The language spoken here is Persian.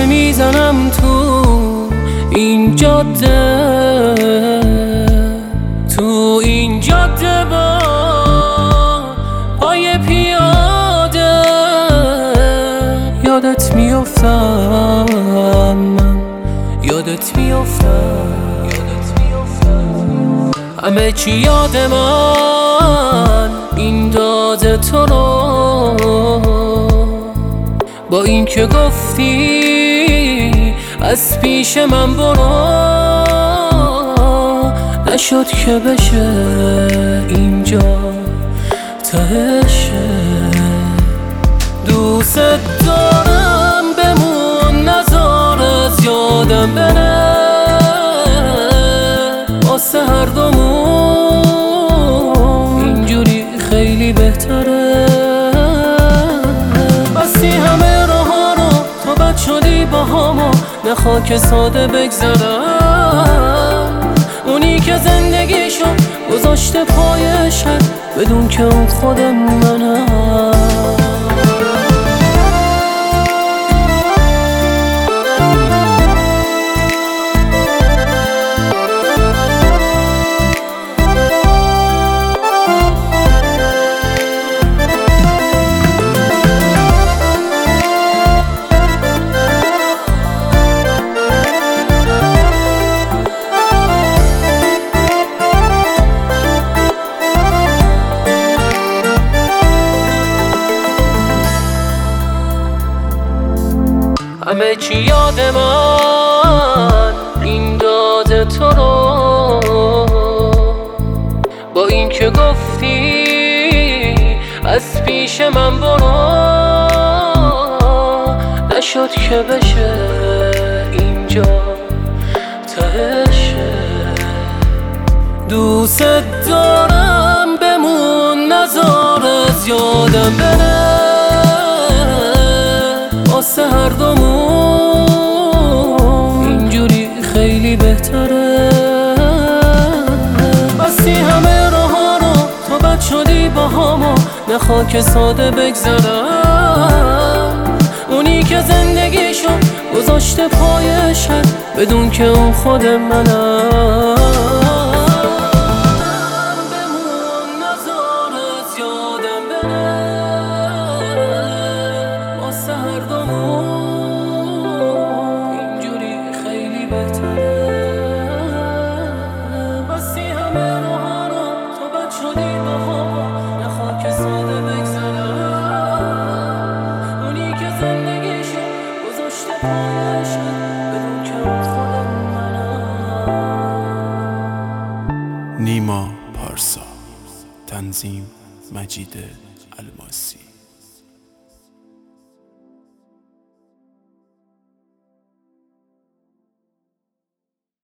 قدم میزنم تو این جاده، تو این جاده با پای پیاده یادت میافتم، من یادت میافتم، همه چی یاد من این داده تو رو، با این که گفتی از پیش من برو، نشد که بشه اینجا تهشه. دوست دارم بمون، نذار از یادم بره، واسه هر دومون اینجوری خیلی بهتره. بسی همه راه‌ها رو تو بد شدی با همو، نخوا که ساده بگذرم. اونی که زندگیشو گذاشته پای شب بدون که اون خودم منم. همه چی یاد من این داده تو رو، با این که گفتی از پیش من برو، نشد که بشه اینجا تهشه. دوست دارم بمون، نذار از یادم بره، واسه هر دومون اینجوری خیلی بهتره. بسی همه راه‌ها رو تو بد شدی با همو، نخوا که ساده بگذرم. اونی که زندگیشو گذاشته پای شب بدون که اون خود منم. نیما پارسا، تنظیم مجید الماسی.